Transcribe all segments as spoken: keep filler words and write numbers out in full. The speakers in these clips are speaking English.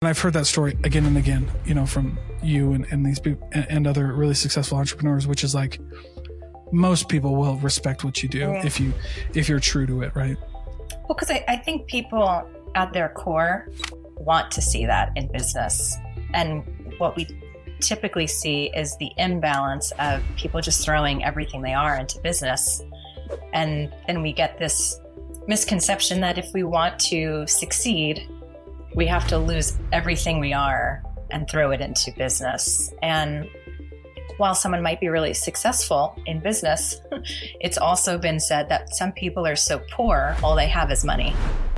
And I've heard that story again and again, you know, from you and, and these people and, and other really successful entrepreneurs, which is like most people will respect what you do mm. if you if you're true to it, right? Well, because I, I think people at their core want to see that in business. And what we typically see is the imbalance of people just throwing everything they are into business. And then we get this misconception that if we want to succeed, we have to lose everything we are and throw it into business. And while someone might be really successful in business, it's also been said that some people are so poor, all they have is money.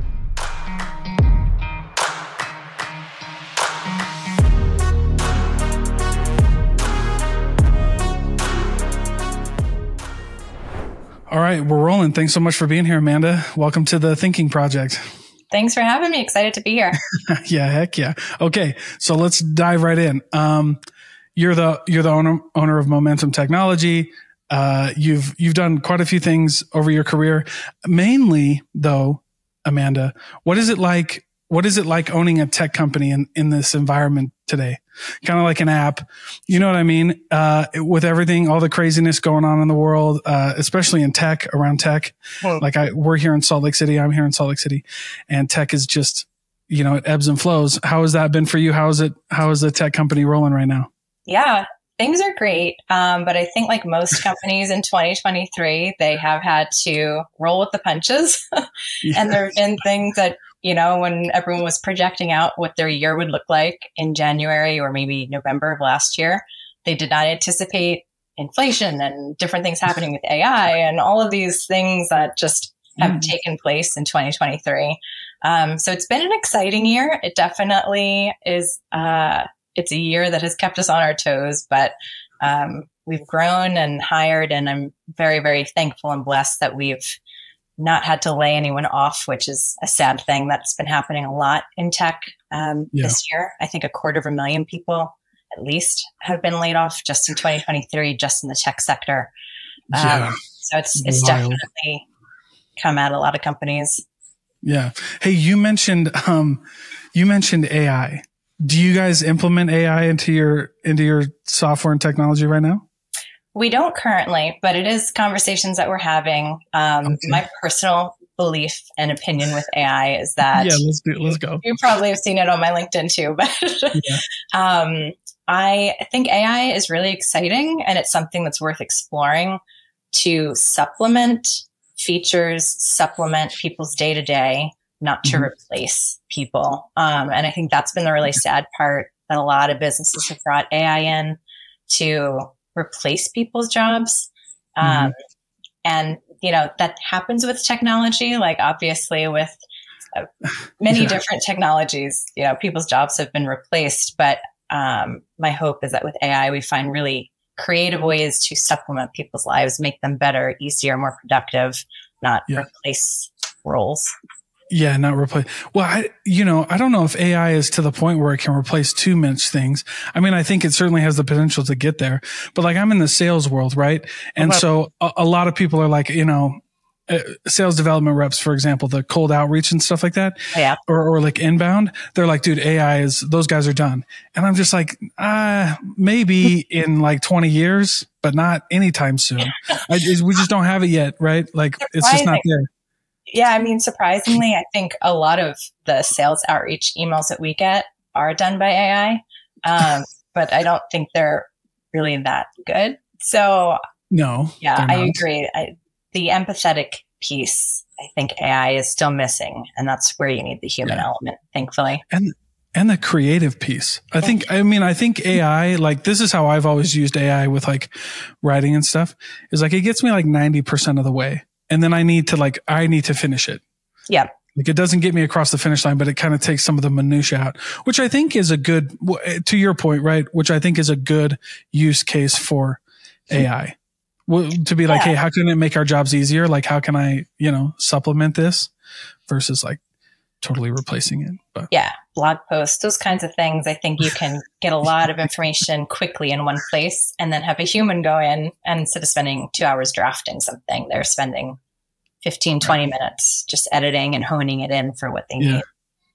All right, we're rolling. Thanks so much for being here, Amanda. Welcome to the Thinking Project. Thanks for having me. Excited to be here. Yeah, heck yeah. Okay, so let's dive right in. Um, you're the you're the owner owner of Momentum Technology. Uh, you've you've done quite a few things over your career. Mainly, though, Amanda, what is it like? What is it like owning a tech company in, in this environment today? Kind of like an app, you know what I mean? Uh, with everything, all the craziness going on in the world, uh, especially in tech, around tech. Well, like I, we're here in Salt Lake City. I'm here in Salt Lake City, and tech is just, you know, it ebbs and flows. How has that been for you? How is it? How is the tech company rolling right now? Yeah, things are great. Um, but I think like most companies in twenty twenty-three, they have had to roll with the punches. Yeah. And there have been things that, you know, when everyone was projecting out what their year would look like in January or maybe November of last year, they did not anticipate inflation and different things happening with A I and all of these things that just have mm. taken place in twenty twenty-three. Um, so it's been an exciting year. It definitely is. Uh, it's a year that has kept us on our toes, but um, we've grown and hired, and I'm very, very thankful and blessed that we've not had to lay anyone off, which is a sad thing that's been happening a lot in tech um, yeah. this year. I think a quarter of a million people at least have been laid off just in twenty twenty-three, just in the tech sector. Um, yeah. So it's it's Wild. Definitely come at a lot of companies. Yeah. Hey, you mentioned um, you mentioned A I. Do you guys implement A I into your into your software and technology right now? We don't currently, but it is conversations that we're having. Um, okay. My personal belief and opinion with A I is that yeah, let's do, let's go. You probably have seen it on my LinkedIn too, but yeah. um, I think A I is really exciting, and it's something that's worth exploring to supplement features, supplement people's day to day, not to mm-hmm. replace people. Um, and I think that's been the really sad part, that a lot of businesses have brought A I in to replace people's jobs. Um, mm-hmm. And, you know, that happens with technology, like obviously with uh, many yeah. different technologies, you know, people's jobs have been replaced. But um, my hope is that with A I, we find really creative ways to supplement people's lives, make them better, easier, more productive, not yeah. replace roles. Yeah, not replace. Well, I, you know, I don't know if A I is to the point where it can replace too much things. I mean, I think it certainly has the potential to get there, but like I'm in the sales world, right? And okay. so a, a lot of people are like, you know, uh, sales development reps, for example, the cold outreach and stuff like that, yeah. or, or like inbound. They're like, dude, A I is, those guys are done. And I'm just like, uh, maybe in like twenty years, but not anytime soon. I, we just don't have it yet, right? Like it's just not there. Yeah, I mean, surprisingly, I think a lot of the sales outreach emails that we get are done by A I, um, but I don't think they're really that good. So, no, yeah, I agree. I, the empathetic piece, I think A I is still missing, and that's where you need the human yeah. element, thankfully. And and the creative piece. I think, I mean, I think A I, like this is how I've always used A I with like writing and stuff, is like it gets me like ninety percent of the way. And then I need to like, I need to finish it. Yeah. Like it doesn't get me across the finish line, but it kind of takes some of the minutia out, which I think is a good, to your point, right? Which I think is a good use case for A I. Well, to be like, yeah. hey, how can it make our jobs easier? Like, how can I, you know, supplement this versus like totally replacing it? But yeah, blog posts, those kinds of things. I think you can get a lot of information quickly in one place and then have a human go in, and instead of spending two hours drafting something, they're spending fifteen, twenty minutes just editing and honing it in for what they yeah. need.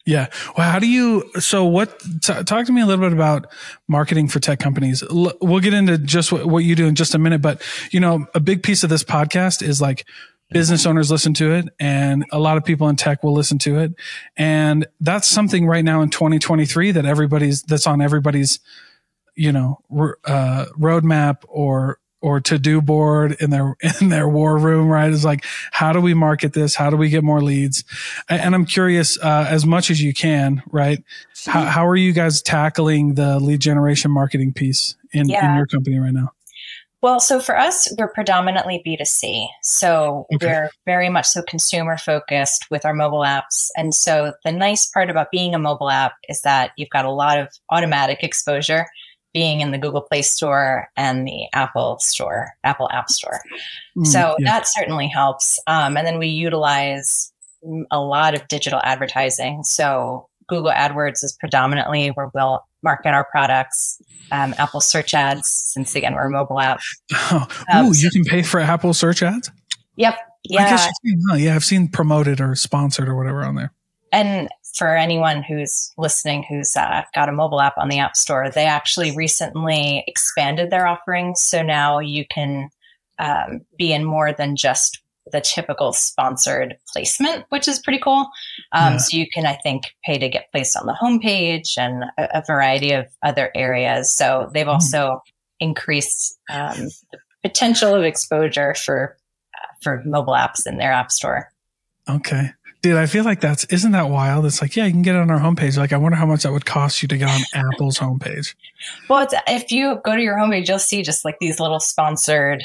Yeah. Well, how do you, so what, t- talk to me a little bit about marketing for tech companies. L- we'll get into just what, what you do in just a minute, but you know, a big piece of this podcast is like business owners listen to it and a lot of people in tech will listen to it. And that's something right now in twenty twenty-three that everybody's, that's on everybody's, you know, uh, roadmap or, or to-do board in their, in their war room, right? Is like, how do we market this? How do we get more leads? And I'm curious, uh, as much as you can, right? How, how are you guys tackling the lead generation marketing piece in, yeah. in your company right now? Well, so for us, we're predominantly B two C. So okay. we're very much so consumer focused with our mobile apps. And so the nice part about being a mobile app is that you've got a lot of automatic exposure being in the Google Play Store and the Apple Store, Apple App Store. Mm, so yeah. that certainly helps. Um, and then we utilize a lot of digital advertising. So Google AdWords is predominantly where we'll market our products. Um, Apple search ads, since again, we're a mobile app. Oh, um, ooh, so, you can pay for Apple search ads? Yep. Yeah. I guess you've seen, huh? Yeah, I've seen promoted or sponsored or whatever on there. And for anyone who's listening, who's uh, got a mobile app on the App Store, they actually recently expanded their offerings. So now you can um, be in more than just the typical sponsored placement, which is pretty cool. Um, yeah. So you can, I think, pay to get placed on the homepage and a, a variety of other areas. So they've also mm. increased um, the potential of exposure for uh, for mobile apps in their App Store. Okay. Dude, I feel like that's, isn't that wild? It's like, yeah, you can get it on our homepage. Like, I wonder how much that would cost you to get on Apple's homepage. Well, it's, if you go to your homepage, you'll see just like these little sponsored,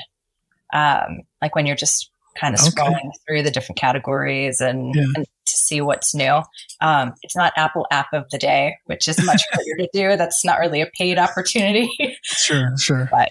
um, like when you're just kind of scrolling okay. through the different categories and, yeah. and to see what's new. Um, it's not Apple App of the Day, which is much harder to do. That's not really a paid opportunity. Sure, sure. But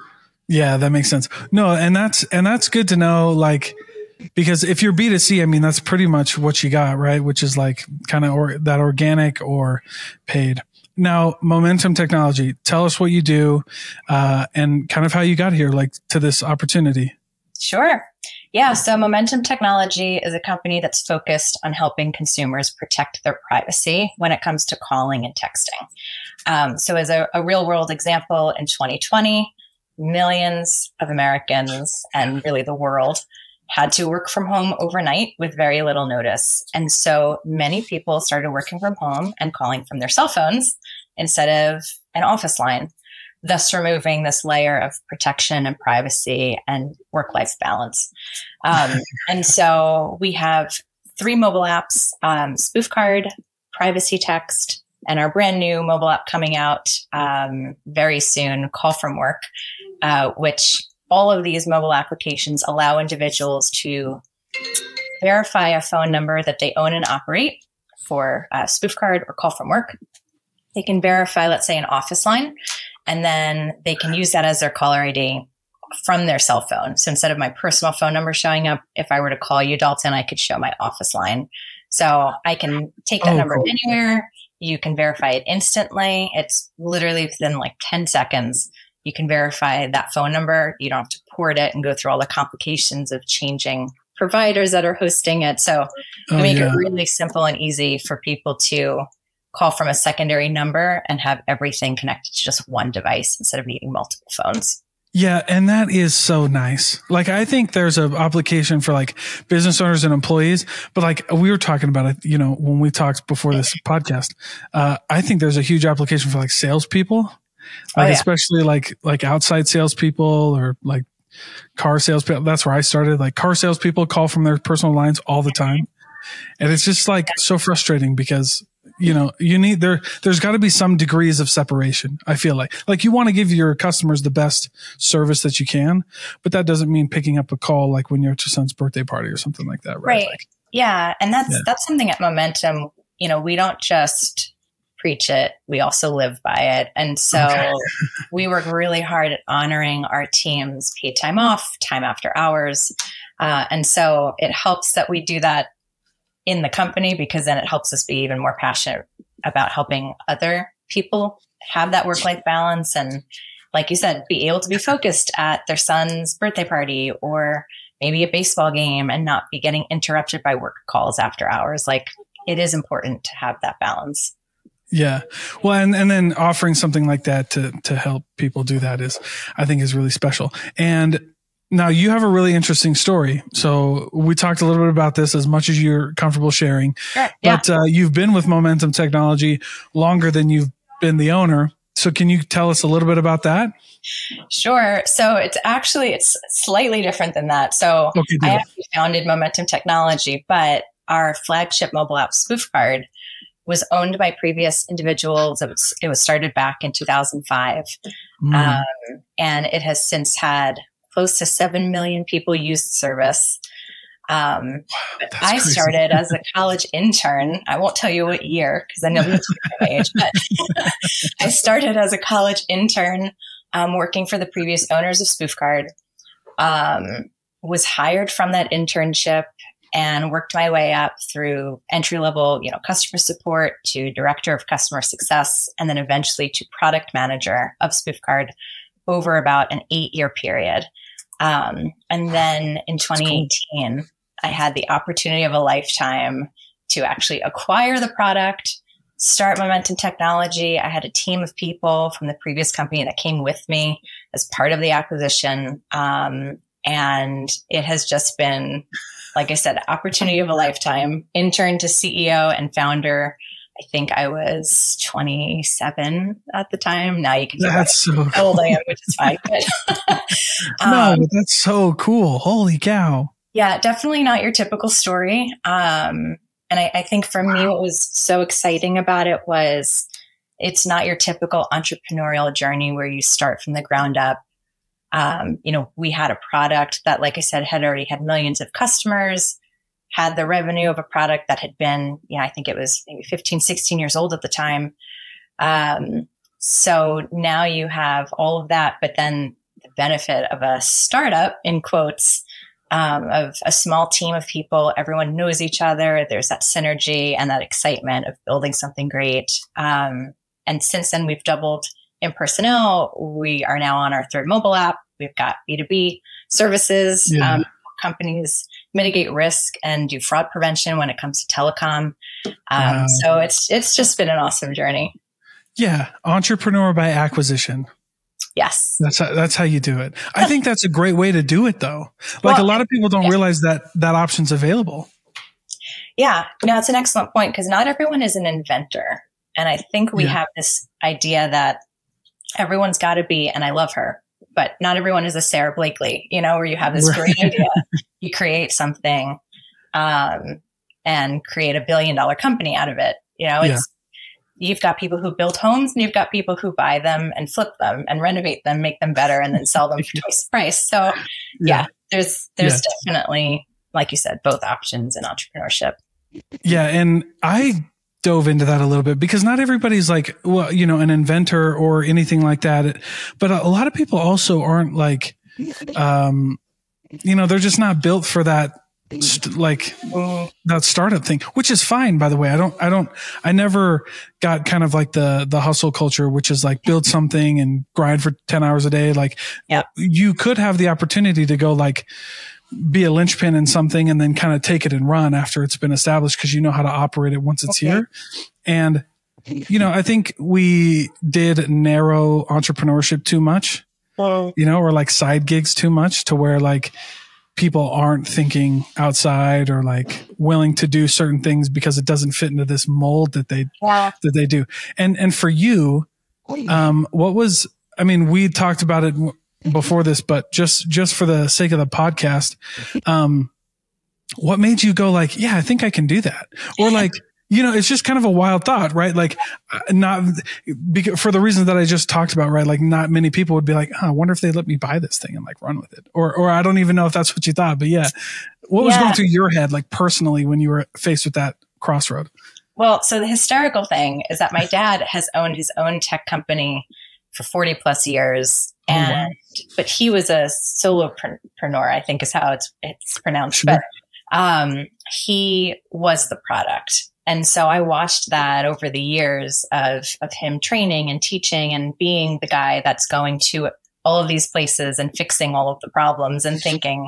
yeah, that makes sense. No, and that's, and that's good to know. Like, because if you're B two C, I mean, that's pretty much what you got, right? Which is like kind of or, that organic or paid. Now, Momentum Technology, tell us what you do uh, and kind of how you got here, like to this opportunity. Sure. Yeah. So Momentum Technology is a company that's focused on helping consumers protect their privacy when it comes to calling and texting. Um, so as a, a real world example, in twenty twenty, millions of Americans and really the world had to work from home overnight with very little notice. And so many people started working from home and calling from their cell phones instead of an office line, thus removing this layer of protection and privacy and work-life balance. Um, and so we have three mobile apps, um, Spoof Card, Privacy Text, and our brand new mobile app coming out um, very soon, Call from Work, uh, which all of these mobile applications allow individuals to verify a phone number that they own and operate for a Spoof Card or Call from Work. They can verify, let's say, an office line, and then they can use that as their caller I D from their cell phone. So instead of my personal phone number showing up, if I were to call you, Dalton, I could show my office line. So I can take that oh, number cool. anywhere. You can verify it instantly. It's literally within like ten seconds. You can verify that phone number. You don't have to port it and go through all the complications of changing providers that are hosting it. So we oh, make yeah. it really simple and easy for people to call from a secondary number and have everything connected to just one device instead of needing multiple phones. Yeah. And that is so nice. Like, I think there's an application for like business owners and employees, but like we were talking about it, you know, when we talked before this podcast, uh, I think there's a huge application for like salespeople. Like, oh, yeah. especially like, like outside salespeople or like car salespeople. That's where I started. Like car salespeople call from their personal lines all the time. And it's just like so frustrating because, you know, you need there, there's got to be some degrees of separation. I feel like, like you want to give your customers the best service that you can, but that doesn't mean picking up a call like when you're at your son's birthday party or something like that. Right. Right. Like, yeah. And that's, yeah. that's something at Momentum, you know, we don't just preach it, we also live by it. And so okay. we work really hard at honoring our team's paid time off, time after hours. Uh, and so it helps that we do that in the company because then it helps us be even more passionate about helping other people have that work-life balance. And like you said, be able to be focused at their son's birthday party or maybe a baseball game and not be getting interrupted by work calls after hours. Like it is important to have that balance. Yeah. Well, and, and then offering something like that to, to help people do that is, I think is really special. And now you have a really interesting story. So we talked a little bit about this as much as you're comfortable sharing, sure. yeah. but uh, you've been with Momentum Technology longer than you've been the owner. So can you tell us a little bit about that? Sure. So it's actually, it's slightly different than that. So okay, I actually founded Momentum Technology, but our flagship mobile app, SpoofCard, was owned by previous individuals. It was, it was started back in two thousand five. Mm. Um, and it has since had close to seven million people use the service. Um, I crazy. started as a college intern. I won't tell you what year because I know that's my age, but I started as a college intern um, working for the previous owners of SpoofCard. Um, was hired from that internship and worked my way up through entry level, you know, customer support to director of customer success, and then eventually to product manager of SpoofCard over about an eight year period. Um, and then in twenty eighteen, cool. I had the opportunity of a lifetime to actually acquire the product, start Momentum Technology. I had a team of people from the previous company that came with me as part of the acquisition. Um, and it has just been, like I said, opportunity of a lifetime. Intern to C E O and founder. I think I was twenty-seven at the time. Now you can figure out so how old I am, which is fine. But, um, no, that's so cool. Holy cow. Yeah, definitely not your typical story. Um, and I, I think for wow. me, what was so exciting about it was it's not your typical entrepreneurial journey where you start from the ground up. Um, you know, we had a product that, like I said, had already had millions of customers, had the revenue of a product that had been, yeah, I think it was maybe fifteen, sixteen years old at the time. Um, so now you have all of that, but then the benefit of a startup, in quotes, um, of a small team of people, everyone knows each other. There's that synergy and that excitement of building something great. Um, and since then we've doubled in personnel. We are now on our third mobile app. We've got B two B services. Yeah. Um, companies mitigate risk and do fraud prevention when it comes to telecom. Um, wow. So it's it's just been an awesome journey. Yeah, entrepreneur by acquisition. Yes, that's how, that's how you do it. I think that's a great way to do it, though. Like well, a lot of people don't yeah. realize that that option's available. Yeah, no, it's an excellent point because not everyone is an inventor, and I think we yeah. have this idea that everyone's got to be, and I love her, but not everyone is a Sarah Blakely, you know, where you have this right. great idea, you create something, um, and create a billion dollar company out of it. You know, it's, yeah. you've got people who build homes and you've got people who buy them and flip them and renovate them, make them better, and then sell them for twice the price. So yeah, yeah there's, there's yeah. definitely, like you said, both options in entrepreneurship. Yeah. And I dove into that a little bit because not everybody's like, well, you know, an inventor or anything like that. But a lot of people also aren't like, um, you know, they're just not built for that, st- like that startup thing, which is fine, by the way. I don't, I don't, I never got kind of like the, the hustle culture, which is like build something and grind for ten hours a day. Like yep. you could have the opportunity to go like, be a linchpin in something and then kind of take it and run after it's been established because you know how to operate it once it's okay. here. And, you know, I think we did narrow entrepreneurship too much, well, you know, or like side gigs too much to where like people aren't thinking outside or like willing to do certain things because it doesn't fit into this mold that they, yeah. that they do. And, and for you, um, what was, I mean, we talked about it before this, but just, just for the sake of the podcast, um, what made you go like, yeah, I think I can do that? Or like, you know, it's just kind of a wild thought, right? Like not because for the reasons that I just talked about, right? Like not many people would be like, oh, I wonder if they let me buy this thing and like run with it. Or, or I don't even know if that's what you thought, but yeah. What was yeah. going through your head, like personally, when you were faced with that crossroad? Well, so the hysterical thing is that my dad has owned his own tech company for forty plus years. And, oh, wow. but he was a solopreneur, I think is how it's, it's pronounced. Sure. But, um, he was the product. And so I watched that over the years of, of him training and teaching and being the guy that's going to all of these places and fixing all of the problems and thinking,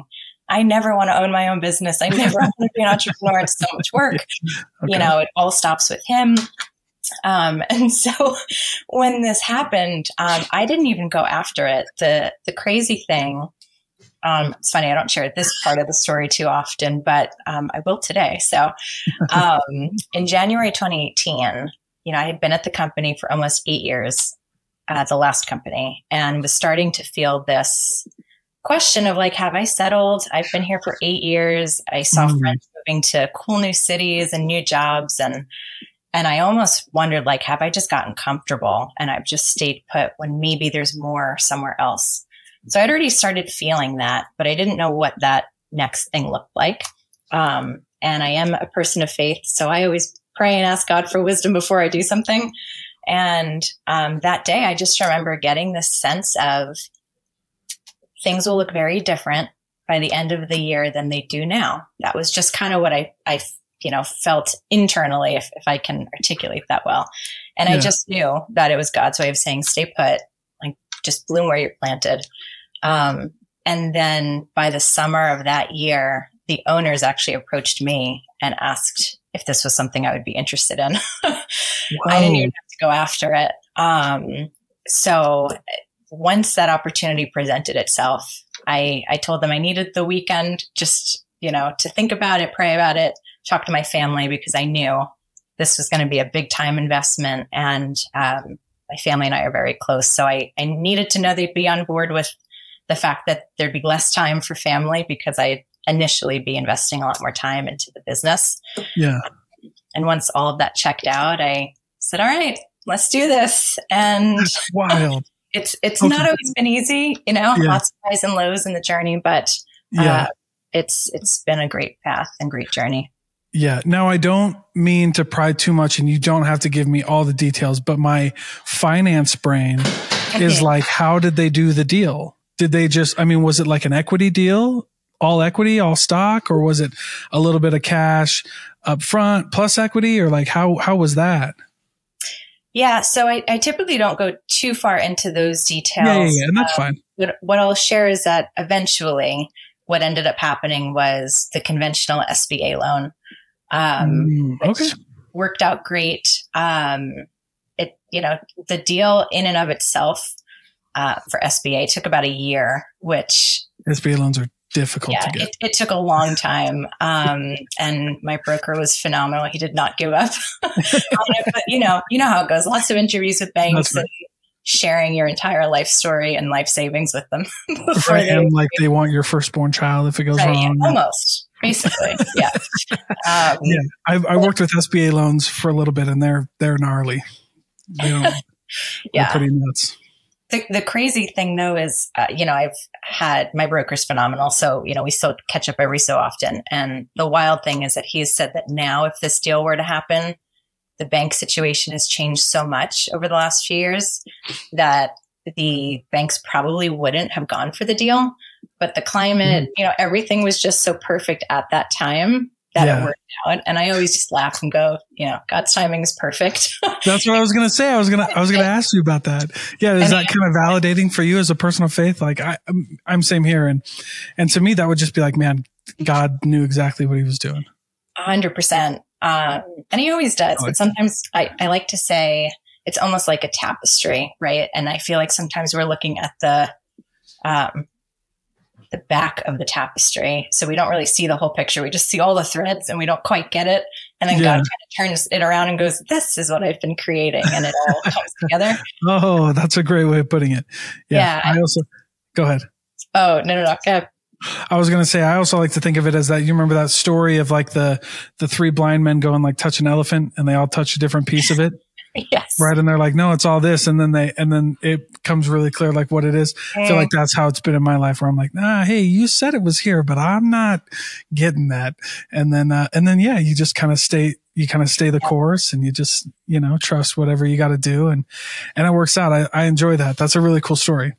I never want to own my own business. I never want to be an entrepreneur. It's so much work. Okay. You know, it all stops with him. Um, and so when this happened, um, I didn't even go after it. The, the crazy thing, um, it's funny, I don't share this part of the story too often, but, um, I will today. So, um, in January, twenty eighteen, you know, I had been at the company for almost eight years, uh, the last company, and was starting to feel this question of like, have I settled? I've been here for eight years. I saw mm. friends moving to cool new cities and new jobs. And, and I almost wondered, like, have I just gotten comfortable and I've just stayed put when maybe there's more somewhere else? So I'd already started feeling that, but I didn't know what that next thing looked like. Um, and I am a person of faith. So I always pray and ask God for wisdom before I do something. And um, that day, I just remember getting this sense of things will look very different by the end of the year than they do now. That was just kind of what I, I you know, felt internally, if, if I can articulate that well. And yeah. I just knew that it was God's way of saying, stay put, like just bloom where you're planted. Um, and then by the summer of that year, the owners actually approached me and asked if this was something I would be interested in. I didn't even have to go after it. Um, so once that opportunity presented itself, I, I told them I needed the weekend just, you know, to think about it, pray about it, talk to my family, because I knew this was going to be a big time investment. And um, my family and I are very close. So I, I needed to know they'd be on board with the fact that there'd be less time for family, because I'd initially be investing a lot more time into the business. Yeah. And once all of that checked out, I said, all right, let's do this. And that's wild. It's it's okay. Not always been easy, you know, yeah. Lots of highs and lows in the journey, but uh, yeah. it's it's been a great path and great journey. Yeah. Now, I don't mean to pry too much, and you don't have to give me all the details, but my finance brain okay. is like, how did they do the deal? Did they just, I mean, was it like an equity deal, all equity, all stock, or was it a little bit of cash up front plus equity, or like how how was that? Yeah, so I, I typically don't go too far into those details. Yeah, yeah, yeah, and that's um, fine. What, what I'll share is that eventually what ended up happening was the conventional S B A loan, um, mm, okay. which worked out great. Um, it, you know, the deal in and of itself uh, for S B A took about a year, which S B A loans are difficult yeah, to get. It, it took a long time. Um, and my broker was phenomenal. He did not give up on it, but you know, you know how it goes. Lots of interviews with banks right. and sharing your entire life story and life savings with them. Right. And like they want your firstborn child if it goes right, wrong. Yeah, almost. Basically. Yeah. Um, yeah. I, I worked with S B A loans for a little bit, and they're, they're gnarly. They don't, yeah. They're pretty nuts. The, the crazy thing though is, uh, you know, I've had, my broker's phenomenal. So, you know, we still catch up every so often. And the wild thing is that he's said that now if this deal were to happen, the bank situation has changed so much over the last few years that the banks probably wouldn't have gone for the deal. But the climate, mm-hmm. you know, everything was just so perfect at that time that yeah. it worked out. And I always just laugh and go, you know, God's timing is perfect. That's what I was going to say. I was going to, I was going to ask you about that. Yeah. Is that kind of validating for you as a person of faith? Like I, I'm, I'm same here. And, and to me, that would just be like, man, God knew exactly what he was doing. A hundred percent. Um, and he always does. But sometimes I, I like to say it's almost like a tapestry, right? And I feel like sometimes we're looking at the, um, the back of the tapestry. So we don't really see the whole picture. We just see all the threads and we don't quite get it. And then yeah. God kind of turns it around and goes, this is what I've been creating. And it all comes together. Oh, that's a great way of putting it. Yeah. yeah. I also, go ahead. Oh, no, no, no. Go ahead. I was going to say, I also like to think of it as that. You remember that story of like the, the three blind men go and like touch an elephant and they all touch a different piece of it. Yes. Right. And they're like, no, it's all this. And then they, and then it comes really clear, like what it is. Mm. I feel like that's how it's been in my life, where I'm like, nah, hey, you said it was here, but I'm not getting that. And then, uh, and then, yeah, you just kind of stay, you kind of stay the yeah. course, and you just, you know, trust whatever you got to do. And, and it works out. I, I enjoy that. That's a really cool story.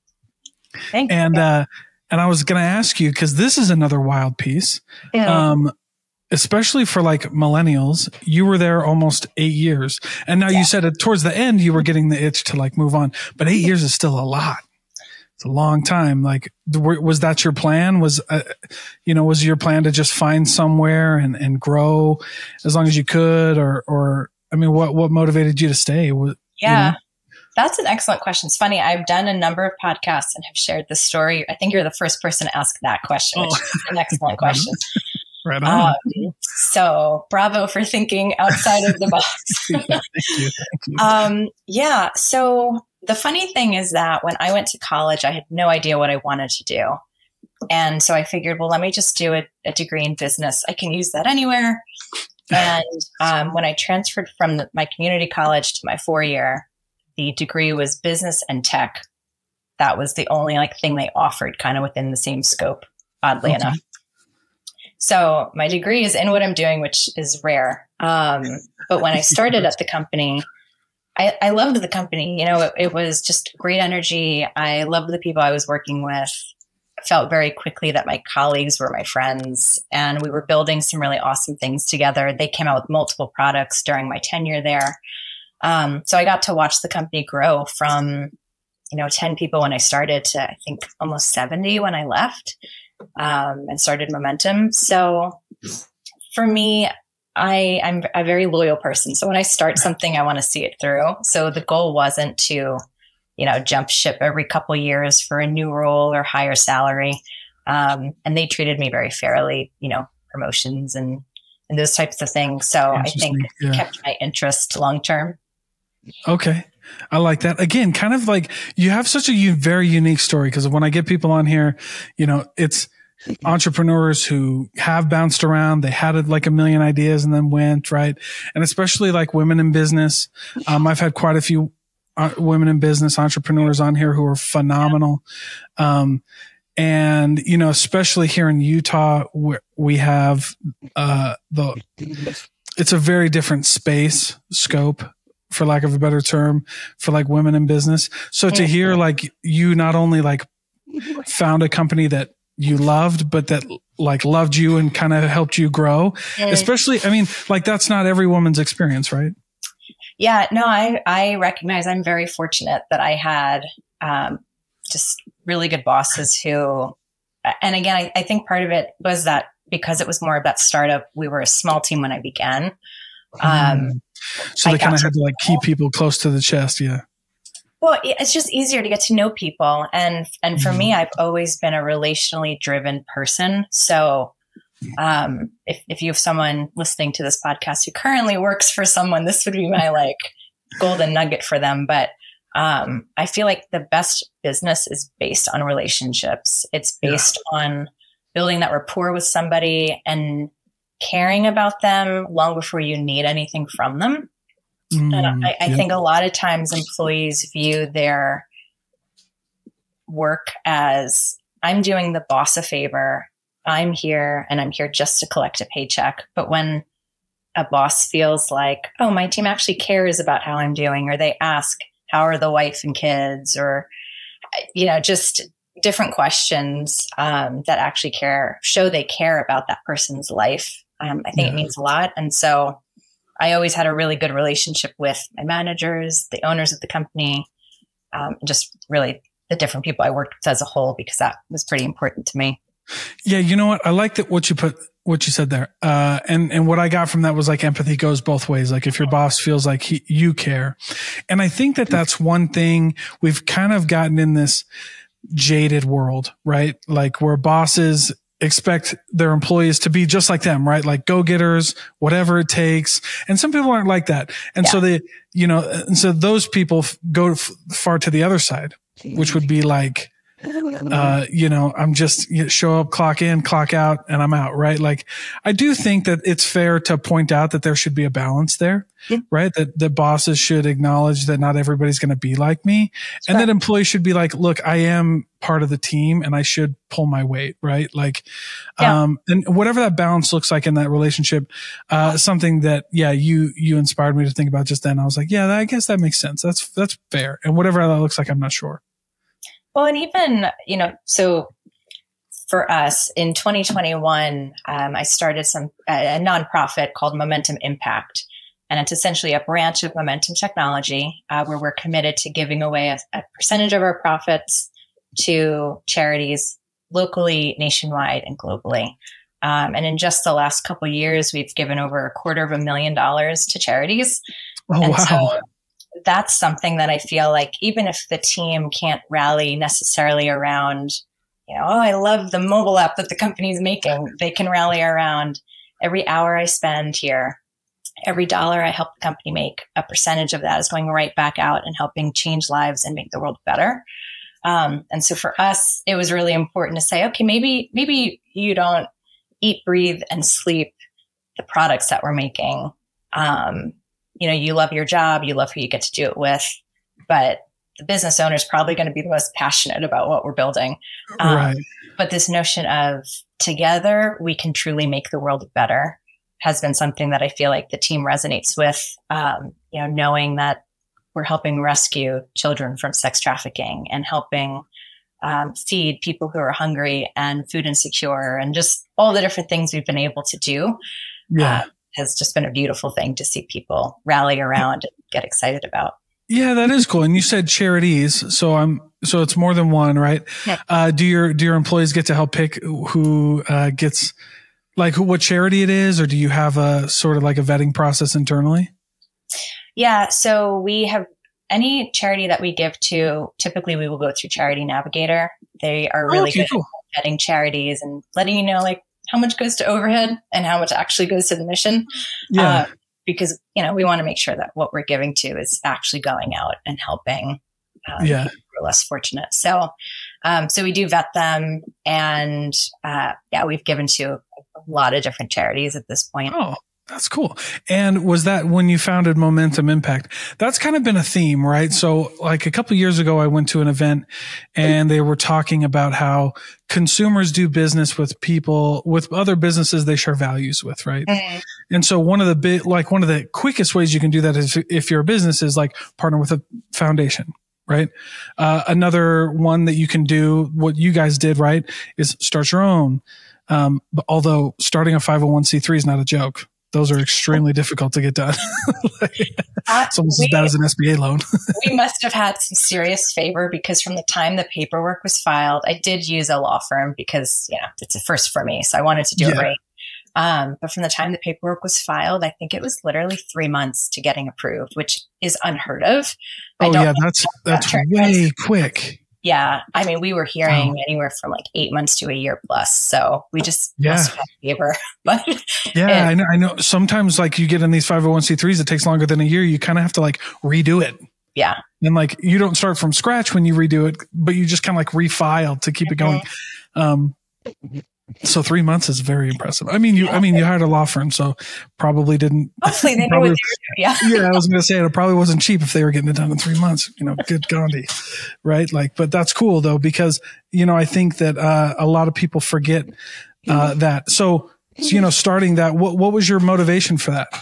Thank and, you. uh, and I was going to ask you, cause this is another wild piece. Yeah. Um, especially for like millennials, you were there almost eight years. And now yeah. you said it towards the end, you were getting the itch to like move on, but eight years is still a lot. It's a long time. Like, was that your plan? Was, uh, you know, was your plan to just find somewhere and, and grow as long as you could? Or, or, I mean, what, what motivated you to stay? Yeah, you know? That's an excellent question. It's funny. I've done a number of podcasts and have shared this story. I think you're the first person to ask that question, which oh. is an excellent question. Right on. Um, so bravo for thinking outside of the box. yeah, thank you, thank you. Um, yeah. So the funny thing is that when I went to college, I had no idea what I wanted to do. And so I figured, well, let me just do a, a degree in business. I can use that anywhere. And um, when I transferred from the, my community college to my four-year, the degree was business and tech. That was the only like thing they offered kind of within the same scope, oddly okay. enough. So my degree is in what I'm doing, which is rare. Um, but when I started at the company, I, I loved the company. You know, it, it was just great energy. I loved the people I was working with. I felt very quickly that my colleagues were my friends, and we were building some really awesome things together. They came out with multiple products during my tenure there. Um, so I got to watch the company grow from, you know, ten people when I started to, I think, almost seventy when I left. Um, and started Momentum. So for me, I, I'm a very loyal person. So when I start something, I want to see it through. So the goal wasn't to, you know, jump ship every couple of years for a new role or higher salary. Um, and they treated me very fairly, you know, promotions and, and those types of things. So I think yeah. kept my interest long term. Okay. I like that. Again, kind of like you have such a u- very unique story, because when I get people on here, you know, it's entrepreneurs who have bounced around. They had like a million ideas and then went, right? And especially like women in business. Um, I've had quite a few uh, women in business entrepreneurs on here who are phenomenal. Um, and, you know, especially here in Utah, where we have, uh, the, it's a very different space scope, for lack of a better term, for like women in business. So to hear like you not only like found a company that you loved, but that like loved you and kind of helped you grow, especially, I mean, like that's not every woman's experience, right? Yeah, no, I, I recognize I'm very fortunate that I had, um, just really good bosses who, and again, I, I think part of it was that because it was more of that startup, we were a small team when I began. Um, so they kind of had to like keep people close to the chest. Yeah. Well, it's just easier to get to know people. And, and for mm-hmm. me, I've always been a relationally driven person. So, um, if, if you have someone listening to this podcast who currently works for someone, this would be my like golden nugget for them. But, um, I feel like the best business is based on relationships. It's based yeah. on building that rapport with somebody and caring about them long before you need anything from them. Mm, and I, I yeah. think a lot of times employees view their work as, I'm doing the boss a favor. I'm here and I'm here just to collect a paycheck. But when a boss feels like, oh, my team actually cares about how I'm doing, or they ask, how are the wife and kids, or, you know, just different questions um, that actually care, show they care about that person's life. Um, I think yeah. it means a lot. And so I always had a really good relationship with my managers, the owners of the company, um, and just really the different people I worked with as a whole, because that was pretty important to me. Yeah. You know what? I like that what you put, what you said there. Uh, and, and what I got from that was like empathy goes both ways. Like if your boss feels like he, you care. And I think that that's one thing we've kind of gotten in this jaded world, right? Like where bosses expect their employees to be just like them, right? Like go-getters, whatever it takes. And some people aren't like that. And yeah. so they, you know, and so those people go f- far to the other side, which would be like, uh, you know, I'm just you know, show up, clock in, clock out, and I'm out, right? Like I do think that it's fair to point out that there should be a balance there, yeah. right? That the bosses should acknowledge that not everybody's going to be like me. That's and right. that employees should be like, look, I am part of the team and I should pull my weight, right? Like, yeah. um, and whatever that balance looks like in that relationship, uh, something that, yeah, you, you inspired me to think about just then. I was like, yeah, I guess that makes sense. That's, that's fair. And whatever that looks like, I'm not sure. Well, and even, you know, so for us in twenty twenty-one, um, I started some, a, a nonprofit called Momentum Impact. And it's essentially a branch of Momentum Technology, uh, where we're committed to giving away a, a percentage of our profits to charities locally, nationwide, and globally. Um, and in just the last couple of years, we've given over a quarter of a million dollars to charities. Oh, and wow. So that's something that I feel like even if the team can't rally necessarily around, you know, oh, I love the mobile app that the company's making, they can rally around every hour I spend here, every dollar I help the company make, a percentage of that is going right back out and helping change lives and make the world better. Um, and so for us, it was really important to say, okay, maybe, maybe you don't eat, breathe, and sleep the products that we're making. Um, you know, you love your job, you love who you get to do it with, but the business owner is probably going to be the most passionate about what we're building. Um, right. But this notion of together, we can truly make the world better has been something that I feel like the team resonates with, um, you know, knowing that we're helping rescue children from sex trafficking and helping um, feed people who are hungry and food insecure and just all the different things we've been able to do. Yeah. Uh, has just been a beautiful thing to see people rally around and get excited about. Yeah, that is cool. And you said charities, so I'm so it's more than one, right? Yeah. Uh, do your do your employees get to help pick who uh, gets like who, what charity it is, or do you have a sort of like a vetting process internally? Yeah, so we have any charity that we give to. Typically, we will go through Charity Navigator. They are really okay, good cool. at vetting charities and letting you know like how much goes to overhead and how much actually goes to the mission. Yeah. Uh, because, you know, we want to make sure that what we're giving to is actually going out and helping um, yeah. people who are less fortunate. So, um, so we do vet them, and uh, yeah, we've given to a lot of different charities at this point. Oh, that's cool. And was that when you founded Momentum Impact? That's kind of been a theme, right? So like a couple of years ago, I went to an event and they were talking about how consumers do business with people, with other businesses they share values with, right? Mm-hmm. And so one of the big, like one of the quickest ways you can do that is if you're a business is like partner with a foundation, right? Uh, another one that you can do, what you guys did, right, is start your own. Um, but although starting a five oh one c three is not a joke. Those are extremely difficult to get done. It's almost we, as bad as an S B A loan. We must have had some serious favor because from the time the paperwork was filed, I did use a law firm because, you know, it's a first for me. So I wanted to do yeah. it right. Um, but from the time the paperwork was filed, I think it was literally three months to getting approved, which is unheard of. Oh, yeah, that's that's that way quick. Yeah. I mean, we were hearing wow. anywhere from like eight months to a year plus. So we just yeah. must have favor. But yeah, and, I know. I know. Sometimes like you get in these five oh one c threes, it takes longer than a year. You kind of have to like redo it. Yeah. And like you don't start from scratch when you redo it, but you just kind of like refile to keep mm-hmm. it going. Um, so three months is very impressive. I mean, you, yeah. I mean, you hired a law firm, so probably didn't. Hopefully they probably, knew what they were doing. Yeah. Yeah. I was going to say it probably wasn't cheap if they were getting it done in three months, you know, good Gandhi. Right. Like, but that's cool though, because, you know, I think that, uh, a lot of people forget, uh, that. So, so, you know, starting that, what, what was your motivation for that?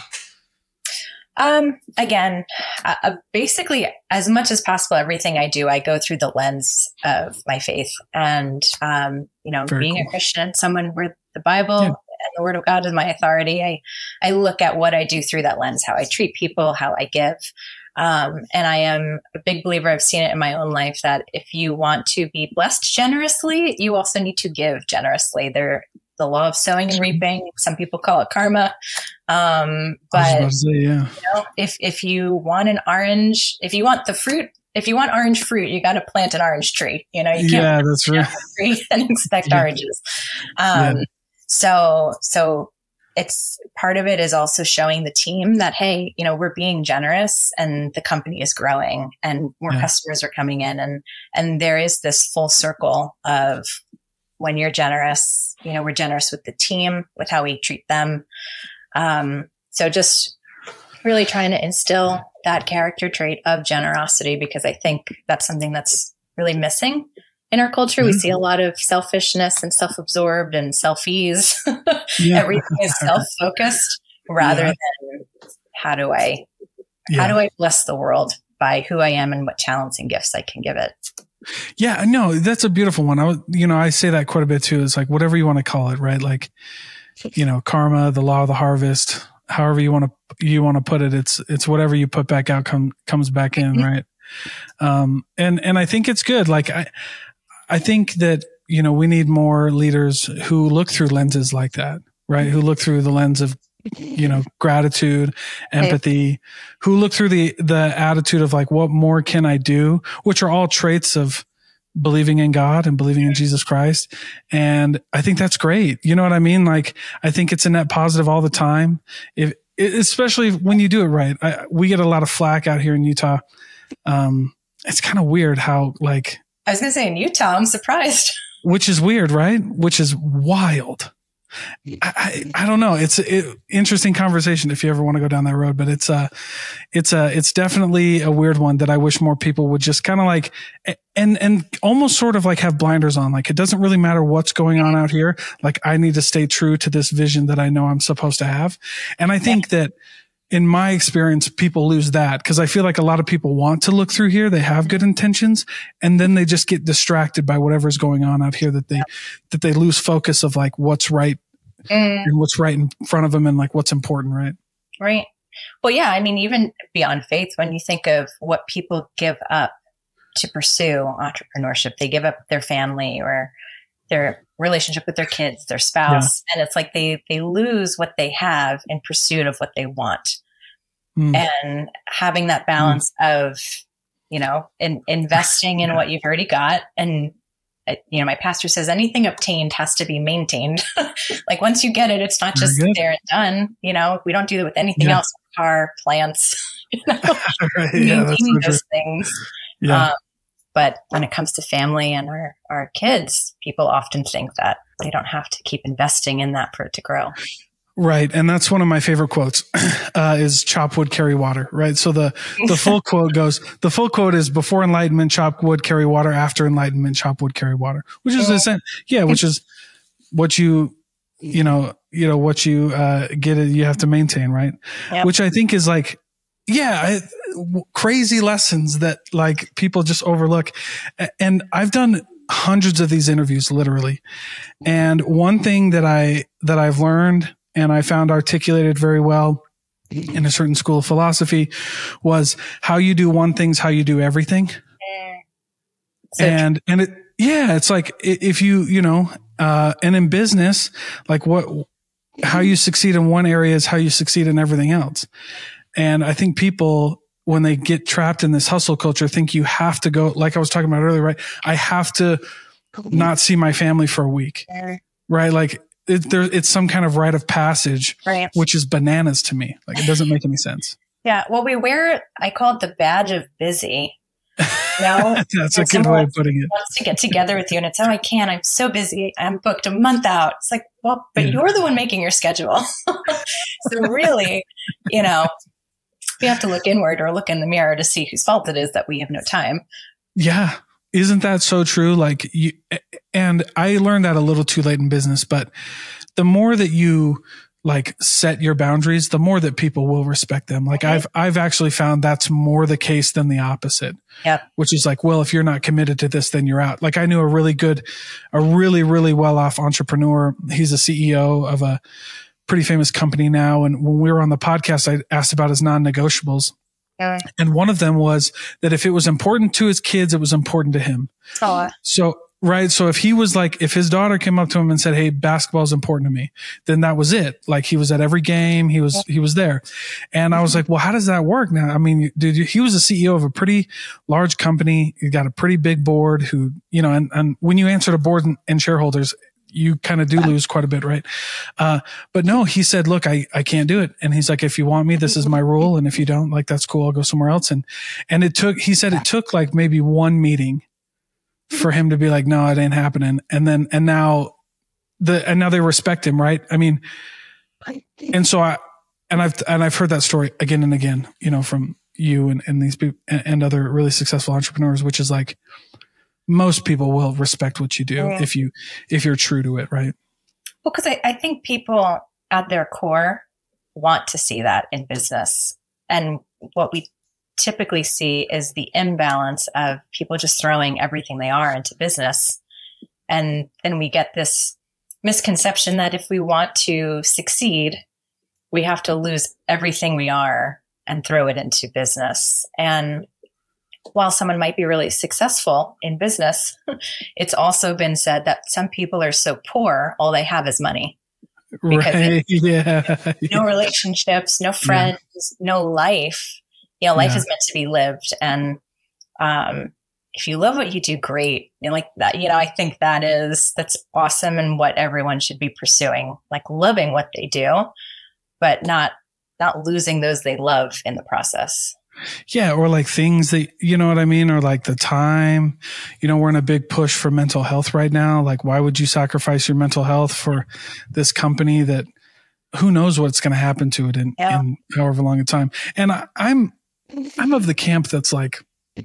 Um, again, uh, basically as much as possible, everything I do, I go through the lens of my faith and, um, you know, Very being cool. a Christian, someone where the Bible yeah. and the Word of God is my authority. I, I look at what I do through that lens, how I treat people, how I give. Um, and I am a big believer. I've seen it in my own life that if you want to be blessed generously, you also need to give generously. There, the law of sowing and reaping. Some people call it karma. Um, but say, yeah. you know, if, if you want an orange, if you want the fruit, if you want orange fruit, you got to plant an orange tree. You know, you can't yeah, that's right. tree and expect yeah. oranges. Um, yeah. so, so it's part of it is also showing the team that, hey, you know, we're being generous and the company is growing and more yeah. customers are coming in. And, and there is this full circle of, when you're generous, you know, we're generous with the team, with how we treat them. Um, so just really trying to instill that character trait of generosity, because I think that's something that's really missing in our culture. Mm-hmm. We see a lot of selfishness and self-absorbed and selfies. Yeah. Everything is self-focused rather yeah. than how do I, yeah. how do I bless the world by who I am and what talents and gifts I can give it. Yeah, no, that's a beautiful one. I would, you know, I say that quite a bit too. It's like whatever you want to call it, right? Like, you know, karma, the law of the harvest, however you want to you want to put it. It's it's whatever you put back out come, comes back in, right? Um, and and I think it's good. Like I I think that, you know, we need more leaders who look through lenses like that, right? Who look through the lens of, you know, gratitude, empathy, who look through the, the attitude of like, what more can I do? Which are all traits of believing in God and believing in Jesus Christ. And I think that's great. You know what I mean? Like, I think it's a net positive all the time. If, especially when you do it right. I, we get a lot of flack out here in Utah. Um, it's kind of weird how like, I was going to say in Utah, I'm surprised. Which is weird, right? Which is wild. I, I, I don't know. It's an interesting conversation if you ever want to go down that road, but it's a, it's a, it's definitely a weird one that I wish more people would just kind of like, and, and almost sort of like have blinders on. Like, it doesn't really matter what's going on out here. Like, I need to stay true to this vision that I know I'm supposed to have. And I think that in my experience, people lose that because I feel like a lot of people want to look through here. They have good intentions and then they just get distracted by whatever's going on out here that they, that they lose focus of like what's right mm. and what's right in front of them and like what's important. Right. Right. Well, yeah. I mean, even beyond faith, when you think of what people give up to pursue entrepreneurship, they give up their family or their relationship with their kids, their spouse. Yeah. And it's like they, they lose what they have in pursuit of what they want. Mm. And having that balance mm. of, you know, in, investing in what you've already got. And, uh, you know, my pastor says anything obtained has to be maintained. Like once you get it, it's not just there and done. You know, we don't do that with anything yeah. else, car, plants, you know, right. yeah, maintaining those true. things. Yeah. Um, But when it comes to family and our, our kids, people often think that they don't have to keep investing in that for it to grow. Right. And that's one of my favorite quotes, uh, is chop wood, carry water. Right. So the, the full quote goes, the full quote is before enlightenment, chop wood, carry water. After enlightenment, chop wood, carry water, which is the same. Yeah. Which is what you, you know, you know, what you, uh, get it, you have to maintain. Right. Yep. Which I think is like, yeah, I, w- crazy lessons that like people just overlook. And I've done hundreds of these interviews literally. And one thing that I, that I've learned and I found articulated very well in a certain school of philosophy was how you do one thing's how you do everything. So and, and it, yeah, it's like if you, you know, uh, and in business, like what, how you succeed in one area is how you succeed in everything else. And I think people, when they get trapped in this hustle culture, think you have to go, like I was talking about earlier, right? I have to not see my family for a week, right? Like it, there, it's some kind of rite of passage, right. which is bananas to me. Like it doesn't make any sense. Yeah. Well, we wear, I call it the badge of busy. No, that's a good way of putting it. Wants to get together with you, and it's, oh, I can't. I'm so busy. I'm booked a month out. It's like, well, but yeah. you're the one making your schedule. So really, you know, we have to look inward or look in the mirror to see whose fault it is that we have no time. Yeah. Isn't that so true? Like you, and I learned that a little too late in business, but the more that you like set your boundaries, the more that people will respect them. Like okay. I've, I've actually found that's more the case than the opposite. Yep. Which is like, well, if you're not committed to this, then you're out. Like I knew a really good, a really, really well-off entrepreneur. He's a C E O of a pretty famous company now. And when we were on the podcast, I asked about his non-negotiables. Yeah. And one of them was that if it was important to his kids, it was important to him. Oh. So, right. So if he was like, if his daughter came up to him and said, hey, basketball is important to me, then that was it. Like he was at every game. He was, he was there. And I was like, well, how does that work now? I mean, dude, he was a C E O of a pretty large company. He got a pretty big board who, you know, and, and when you answer to board and, and shareholders, you kind of do lose quite a bit, right? Uh, but no, he said, look, I, I can't do it. And he's like, if you want me, this is my rule. And if you don't, like, that's cool. I'll go somewhere else. And, and it took, he said it took like maybe one meeting for him to be like, no, it ain't happening. And then, and now the, and now they respect him, right? I mean, and so I, and I've, and I've heard that story again and again, you know, from you and, and these people and, and other really successful entrepreneurs, which is like, most people will respect what you do yeah. if you, if you're true to it. Right. Well, cause I, I think people at their core want to see that in business. And what we typically see is the imbalance of people just throwing everything they are into business. And then we get this misconception that if we want to succeed, we have to lose everything we are and throw it into business. And while someone might be really successful in business, it's also been said that some people are so poor, all they have is money. Because right. Yeah. no relationships, no friends, yeah. no life. You know, life yeah. is meant to be lived. And um, if you love what you do, great. And like that, you know, I think that is, that's awesome and what everyone should be pursuing, like loving what they do, but not, not losing those they love in the process. Yeah. Or like things that, you know what I mean? Or like the time, you know, we're in a big push for mental health right now. Like, why would you sacrifice your mental health for this company that who knows what's going to happen to it in, yeah. in however long a time? And I, I'm, I'm of the camp that's like,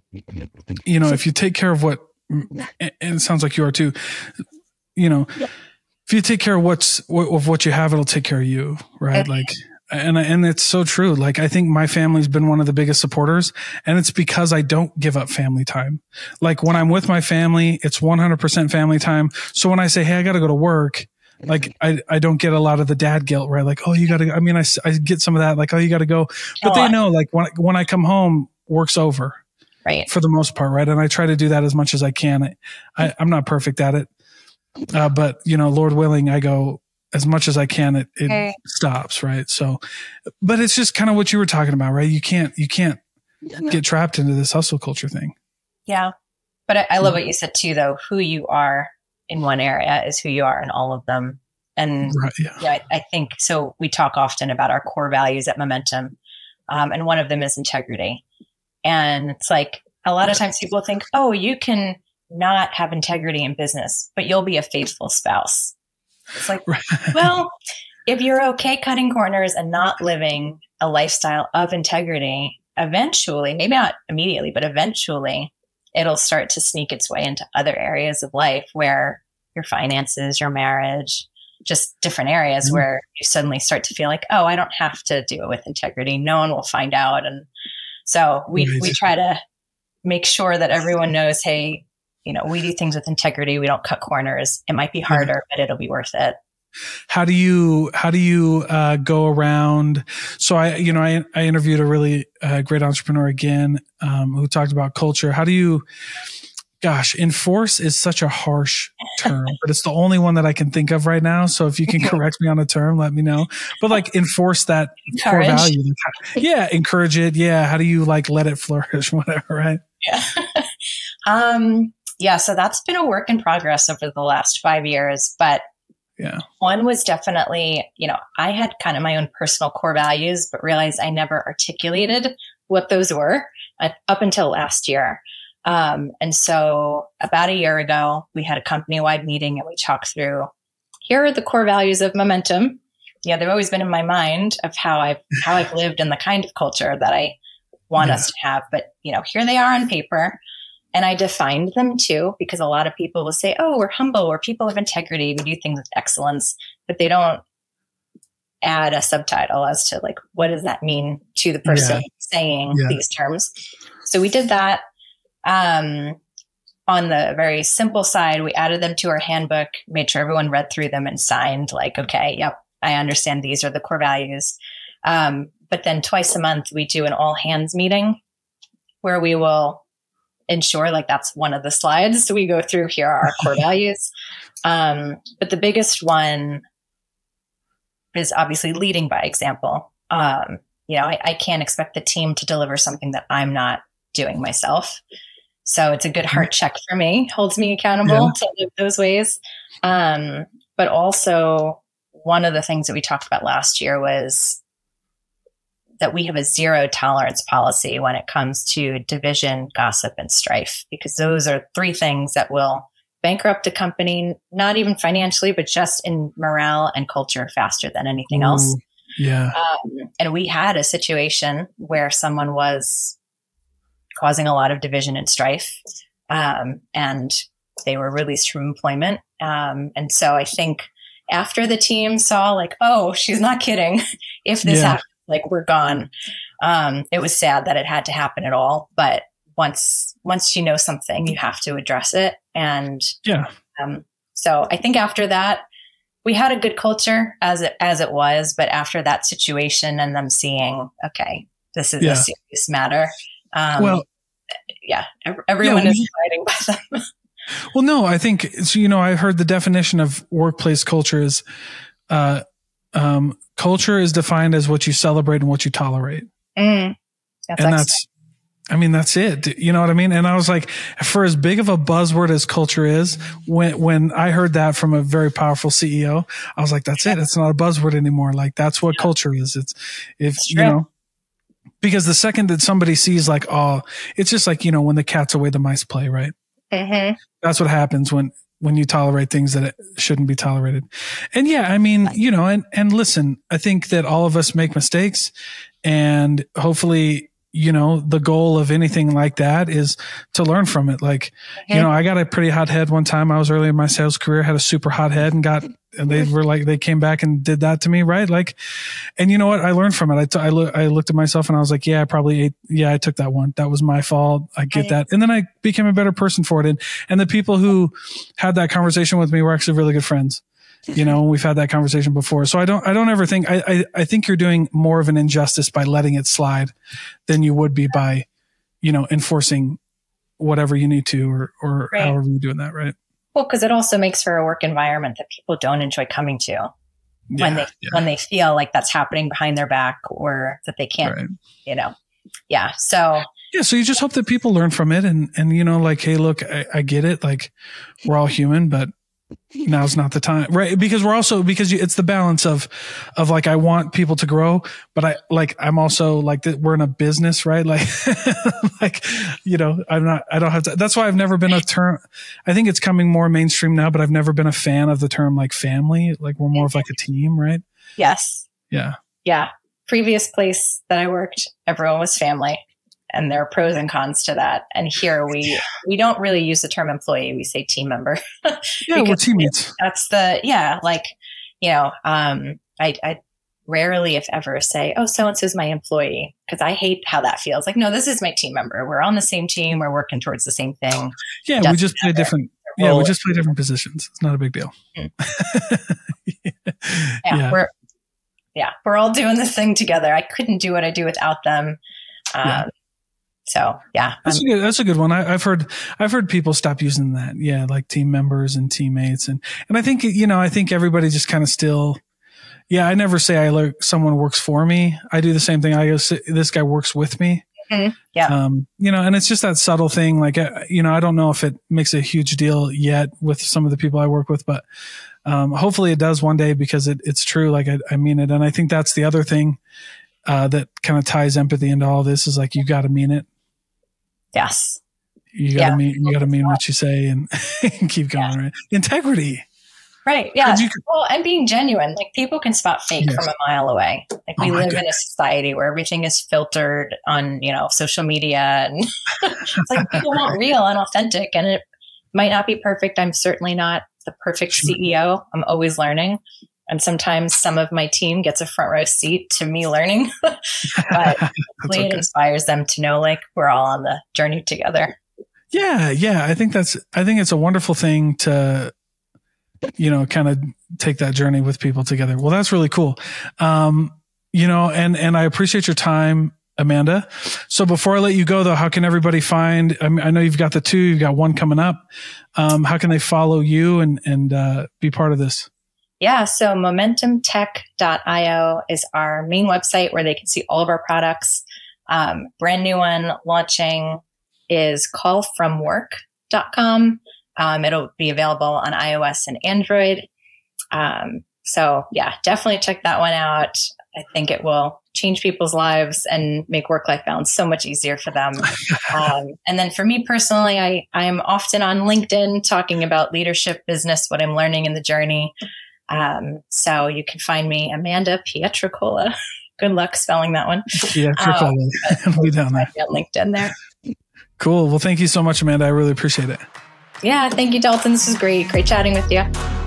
you know, if you take care of what, and it sounds like you are too, you know, yeah. if you take care of what's, of what you have, it'll take care of you. Right. Okay. Like, And and it's so true. Like, I think my family's been one of the biggest supporters, and it's because I don't give up family time. Like, when I'm with my family, it's one hundred percent family time. So when I say, hey, I got to go to work, like, I, I don't get a lot of the dad guilt, right? Like, oh, you got to, I mean, I, I get some of that, like, oh, you got to go. But they know, like, when, when I come home, work's over. Right. For the most part, right? And I try to do that as much as I can. I, I, I'm not perfect at it. Uh, but, you know, Lord willing, I go, as much as I can, it, it okay. stops. Right. So, but it's just kind of what you were talking about, right? You can't, you can't get trapped into this hustle culture thing. Yeah. But I, I love what you said too, though. Who you are in one area is who you are in all of them. And right, yeah, yeah I, I think, so we talk often about our core values at Momentum. Um, and one of them is integrity. And it's like, a lot of times people think, oh, you can not have integrity in business, but you'll be a faithful spouse. It's like, well, if you're okay cutting corners and not living a lifestyle of integrity, eventually, maybe not immediately, but eventually it'll start to sneak its way into other areas of life where your finances, your marriage, just different areas mm-hmm. where you suddenly start to feel like, oh, I don't have to do it with integrity. No one will find out. And so we, right. we try to make sure that everyone knows, hey, you know, we do things with integrity. We don't cut corners. It might be harder, but it'll be worth it. How do you, how do you, uh, go around? So I, you know, I, I interviewed a really uh, great entrepreneur again, um, who talked about culture. How do you, gosh, enforce is such a harsh term, but it's the only one that I can think of right now. So if you can correct me on a term, let me know. But like, enforce that encourage. Core value. Yeah. Encourage it. Yeah. How do you like let it flourish? Whatever. Right. Yeah. um, Yeah, so that's been a work in progress over the last five years. But yeah, one was definitely, you know, I had kind of my own personal core values, but realized I never articulated what those were uh, up until last year. Um, and so about a year ago, we had a company-wide meeting and we talked through, here are the core values of Momentum. Yeah, they've always been in my mind of how I've, how I've lived and the kind of culture that I want yeah. us to have. But, you know, here they are on paper. And I defined them too, because a lot of people will say, oh, we're humble, we're people of integrity, we do things with excellence, but they don't add a subtitle as to like, what does that mean to the person yeah. saying yeah. these terms? So we did that. Um, on the very simple side, we added them to our handbook, made sure everyone read through them and signed like, okay, yep, I understand these are the core values. Um, but then twice a month, we do an all hands meeting where we will ensure like that's one of the slides. So we go through, here are our core values. Um, but the biggest one is obviously leading by example. Um, you know, I, I can't expect the team to deliver something that I'm not doing myself. So it's a good heart check for me, holds me accountable yeah. to live those ways. Um, but also one of the things that we talked about last year was that we have a zero tolerance policy when it comes to division, gossip, and strife, because those are three things that will bankrupt a company, not even financially, but just in morale and culture faster than anything Ooh, else. Yeah. Um, and we had a situation where someone was causing a lot of division and strife, um, and they were released from employment. Um, and so I think after the team saw like, oh, she's not kidding. If this yeah. happens, like we're gone. Um, it was sad that it had to happen at all, but once, once you know something, you have to address it. And, yeah. um, so I think after that, we had a good culture as it, as it was, but after that situation and them seeing, okay, this is yeah. a serious matter. Um, well, yeah, everyone yeah, is abiding by them. Well, no, I think, so, you know, I heard the definition of workplace culture is, uh, um, culture is defined as what you celebrate and what you tolerate. Mm, that's and that's, I mean, that's it. You know what I mean? And I was like, for as big of a buzzword as culture is, when, when I heard that from a very powerful C E O, I was like, that's it. It's not a buzzword anymore. Like, that's what yeah. culture is. It's, if, it's you know, because the second that somebody sees like, oh, it's just like, you know, when the cat's away, the mice play, right? Mm-hmm. That's what happens when, when you tolerate things that shouldn't be tolerated. And yeah, I mean, you know, and, and listen, I think that all of us make mistakes, and hopefully, you know, the goal of anything like that is to learn from it. Like, mm-hmm. you know, I got a pretty hot head one time. I was early in my sales career, had a super hot head and got, and they were like, they came back and did that to me. Right. Like, and you know what? I learned from it. I, t- I, lo- I looked at myself and I was like, yeah, I probably ate. Yeah, I took that one. That was my fault. I get that. And then I became a better person for it. And, and the people who had that conversation with me were actually really good friends. You know, we've had that conversation before. So I don't, I don't ever think, I, I, I think you're doing more of an injustice by letting it slide than you would be by, you know, enforcing whatever you need to, or, or right. however you're doing that. Right. Well, because it also makes for a work environment that people don't enjoy coming to yeah, when they, yeah. when they feel like that's happening behind their back, or that they can't, right. you know, yeah. So, yeah. So you just hope that people learn from it, and, and, you know, like, hey, look, I, I get it. Like, we're all human, but now's not the time, right? Because we're also, because you, it's the balance of, of like, I want people to grow, but I like, I'm also like, that we're in a business, right? Like, like, you know, I'm not, I don't have to, that's why I've never been a term. I think it's coming more mainstream now, but I've never been a fan of the term like family. Like, we're more of like a team, right? Yes. Yeah. Yeah. Previous place that I worked, everyone was family. And there are pros and cons to that. And here we, we don't really use the term employee. We say team member. Yeah, we're teammates. That's the, yeah, like, you know, um, I, I rarely, if ever, say, oh, so-and-so's my employee, because I hate how that feels. Like, no, this is my team member. We're on the same team. We're working towards the same thing. Yeah, we just play different. Yeah, we just play different positions. It's not a big deal. Mm. yeah, yeah, we're, yeah, we're all doing this thing together. I couldn't do what I do without them. Um, yeah. So yeah, that's a good, that's a good one. I, I've heard, I've heard people stop using that. Yeah. Like team members and teammates. And, and I think, you know, I think everybody just kind of still, yeah, I never say I like someone works for me. I do the same thing. I go, this guy works with me. Mm-hmm. Yeah. Um, you know, and it's just that subtle thing. Like, you know, I don't know if it makes a huge deal yet with some of the people I work with, but, um, hopefully it does one day, because it, it's true. Like I, I mean it. And I think that's the other thing, uh, that kind of ties empathy into all this, is like, you got to mean it. Yes. You gotta yeah. mean, you gotta mean what you say, and, and keep going, yeah. right? Integrity. Right. Yeah. You, well, and being genuine, like, people can spot fake yes. from a mile away. Like, we oh live goodness. in a society where everything is filtered on, you know, social media, and it's like, people want real and authentic, and it might not be perfect. I'm certainly not the perfect sure. C E O. I'm always learning. And sometimes some of my team gets a front row seat to me learning, but hopefully okay. it inspires them to know, like, we're all on the journey together. Yeah. Yeah. I think that's, I think it's a wonderful thing to, you know, kind of take that journey with people together. Well, that's really cool. Um, you know, and, and I appreciate your time, Amanda. So before I let you go though, how can everybody find, I mean, I know you've got the two, you've got one coming up. Um, how can they follow you and, and, uh, be part of this? Yeah, so momentum tech dot io is our main website where they can see all of our products. Um, brand new one launching is call from work dot com. Um, it'll be available on iOS and Android. Um, so yeah, definitely check that one out. I think it will change people's lives and make work-life balance so much easier for them. Um, and then for me personally, I, I'm often on LinkedIn talking about leadership, business, what I'm learning in the journey. Um, so you can find me, Amanda Pietrocola. Good luck spelling that one. Pietrocola. Um, It'll be down there. On LinkedIn there. Cool. Well, thank you so much, Amanda. I really appreciate it. Yeah. Thank you, Dalton. This was great. Great chatting with you.